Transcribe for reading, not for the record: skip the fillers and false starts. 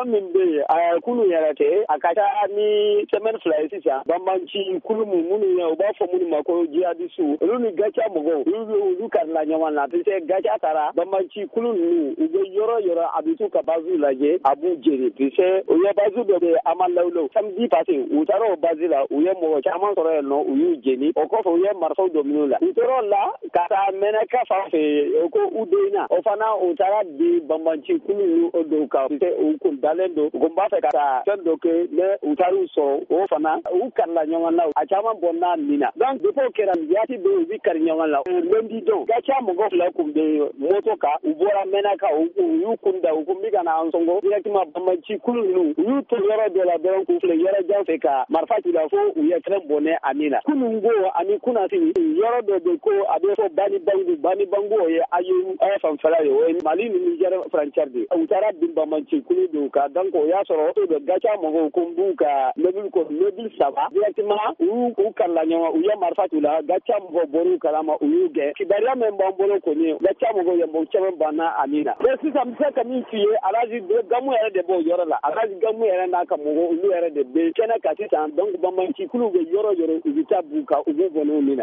problème min be a kulu yɛrɛ tɛ a ka ca ni semaine fila ye sisan banbanci kulu minnu ye u b'a fɔ minnu ma ko jihadisu olu ni gaca mɔgɔw olu karila ɲɔgɔn na parce que gaca taara banbanci kulu ninnu u bɛ yɔrɔ a bɛ t'u ka base lajɛ a b'u jeni parce que u ye base dɔ bɛ Amalawlo samedi passé u taara o base la u ye mɔgɔ caman sɔrɔ yen nɔ u y'u jeni o kɔfɛ u ye marifaw dɔ minɛ u la u tora la ka taa Mɛnɛka fan fɛ ko u denna o fana u taara di banbanci kulu ninnu o dɔw kan parce que u kun dalen don u ko n b'a fɛ ka taa fɛn dɔ kɛ mais u taar'u sɔrɔ o fana u karila ɲɔgɔn na a caman bɔnna nin na donc depuis o kɛra waati bɛ u bi kari ɲɔgɔn la lundi don gaca mɔgɔ fila kun bɛ moto kan u bɔra Mɛnɛka u y'u kun da u ko n bɛ ka na an sɔngɔ directement banbanci kulu ninnu u y'u to yɔrɔ dɔ la dɔrɔn k'u filɛ yɔrɔ jan fɛ ka marifa ci la fo u ye fɛn bɔnɛ a nin na kunungo ani kunasi yɔrɔ dɔ bɛ ko a bɛ fɔ Bani Bangu o ye ayu fanfɛla ye o ye Mali ni Niger frontière de u taara bin banbanci kulu dɔw kan donc o y'a sɔrɔ o bɛ gaca mɔgɔw ko n b'u ka mobile saba directement u karila ɲɔgɔn u ye marifa ci la gaca mɔgɔ bɔr'u kalama u y'u gɛn kibaruya min b'an bolo kɔni gaca mɔgɔw ye mɔgɔ caman banna a nin na mais sisan n bɛ se ka min f'i ye Alaji Gamu yɛrɛ de b'o yɔrɔ la Alaji Gamu yɛrɛ n'a ka mɔgɔw olu yɛrɛ de bɛ kɛnɛ kan sisan donc banbanci kulu bɛ yɔrɔ u bɛ taa b'u kan u b'u bɔn'u nin na